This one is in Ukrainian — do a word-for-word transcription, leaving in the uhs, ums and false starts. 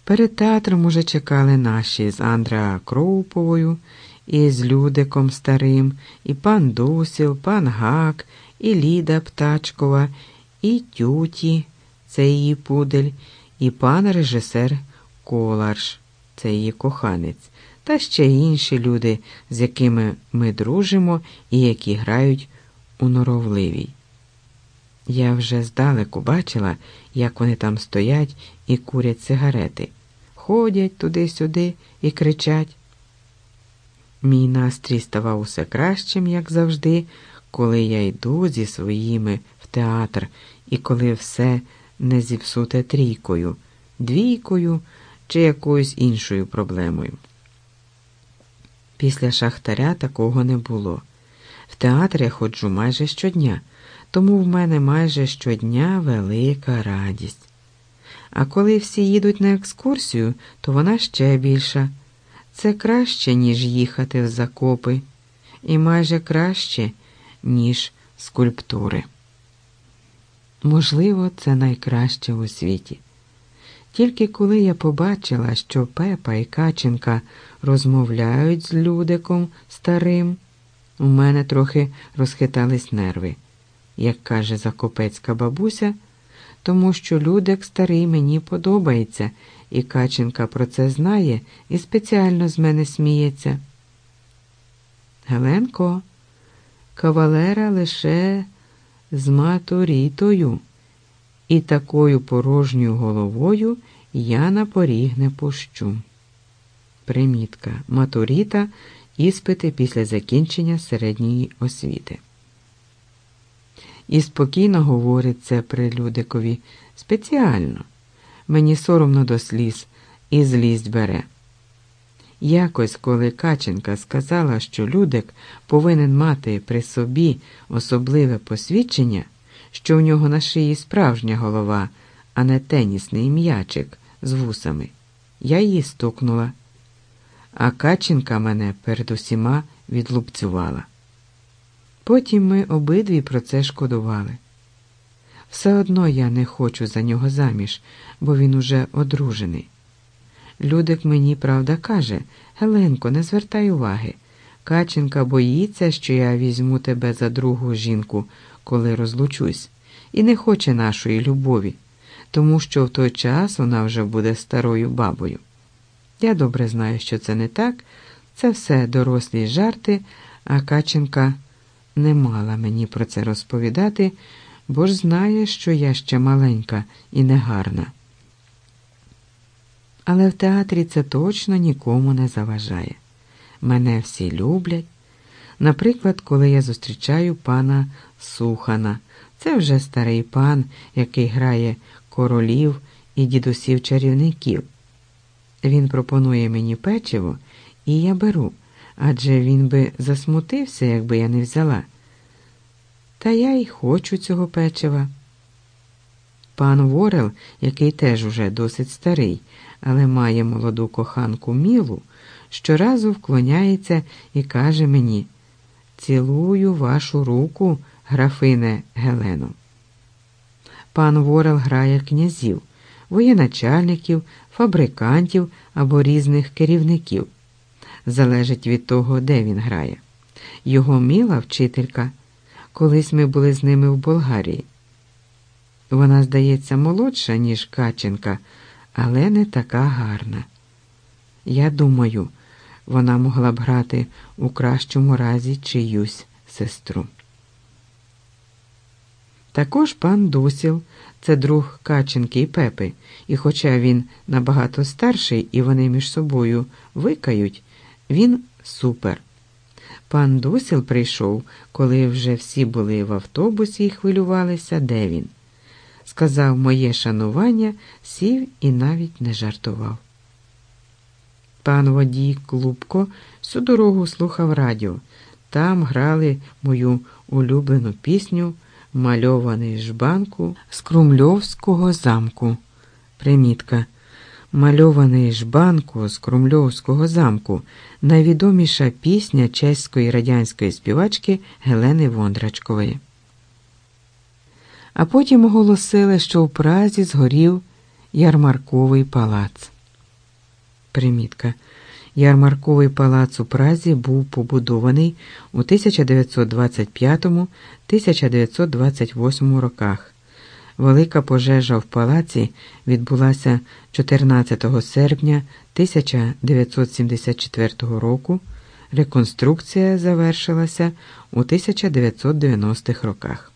Перед театром уже чекали наші з Андреа Кроуповою, і з Людиком Старим, і пан Дусіл, пан Гак, і Ліда Птачкова, і Тюті, це її пудель, і пан режисер Коларш, це її коханець, та ще інші люди, з якими ми дружимо і які грають у Норовливій. Я вже здалеку бачила, як вони там стоять і курять сигарети, ходять туди-сюди і кричать. Мій настрій ставав усе кращим, як завжди, коли я йду зі своїми в театр і коли все не зіпсуте трійкою, двійкою чи якоюсь іншою проблемою. Після Шахтаря такого не було. В театр я ходжу майже щодня, тому в мене майже щодня велика радість. А коли всі їдуть на екскурсію, то вона ще більша. Це краще, ніж їхати в Закопи, і майже краще, ніж скульптури. Можливо, це найкраще у світі. Тільки коли я побачила, що Пепа і Каченка розмовляють з Людиком Старим, у мене трохи розхитались нерви, як каже закопецька бабуся, тому що Людик Старий мені подобається, і Каченка про це знає і спеціально з мене сміється. Геленко, кавалера лише з матурітою, і такою порожньою головою я на поріг не пущу. Примітка. Матуріта – іспити після закінчення середньої освіти. І спокійно говорить це при Людикові спеціально. Мені соромно до сліз, і злість бере. Якось, коли Каченка сказала, що Людик повинен мати при собі особливе посвідчення, що в нього на шиї справжня голова, а не тенісний м'ячик з вусами, я її стукнула. А Каченка мене перед усіма відлупцювала. Потім ми обидві про це шкодували. Все одно я не хочу за нього заміж, бо він уже одружений. Людик мені, правда, каже: «Геленко, не звертай уваги. Каченка боїться, що я візьму тебе за другу жінку, коли розлучусь, і не хоче нашої любові, тому що в той час вона вже буде старою бабою». Я добре знаю, що це не так, це все дорослі жарти, а Каченка не мала мені про це розповідати, бо ж знає, що я ще маленька і негарна. Але в театрі це точно нікому не заважає. Мене всі люблять. Наприклад, коли я зустрічаю пана Сухана. Це вже старий пан, який грає королів і дідусів-чарівників. Він пропонує мені печиво, і я беру, адже він би засмутився, якби я не взяла. Та я й хочу цього печива. Пан Ворел, який теж уже досить старий, але має молоду коханку Мілу, щоразу вклоняється і каже мені: «Цілую вашу руку, графине Гелено». Пан Ворел грає князів, воєначальників, фабрикантів або різних керівників. Залежить від того, де він грає. Його Міла вчителька. Колись ми були з ними в Болгарії. Вона, здається, молодша, ніж Каченка, але не така гарна. Я думаю, вона могла б грати у кращому разі чиюсь сестру. Також пан Дусіл – це друг Каченки і Пепи, і хоча він набагато старший і вони між собою викають, він супер. Пан Дусіл прийшов, коли вже всі були в автобусі і хвилювалися, де він. Сказав моє шанування, сів і навіть не жартував. Пан водій Клубко всю дорогу слухав радіо. Там грали мою улюблену пісню «Мальований жбанку» з Крумльовського замку. Примітка. «Мальований жбанку» з Крумльовського замку – найвідоміша пісня чеської радянської співачки Гелени Вондрачкової. А потім оголосили, що в Празі згорів Ярмарковий палац. Примітка. Ярмарковий палац у Празі був побудований у тисяча дев'ятсот двадцять п'ятому - тисяча дев'ятсот двадцять восьмому роках. Велика пожежа в палаці відбулася чотирнадцятого серпня тисяча дев'ятсот сімдесят четвертого року. Реконструкція завершилася у тисяча дев'ятсот дев'яностих роках.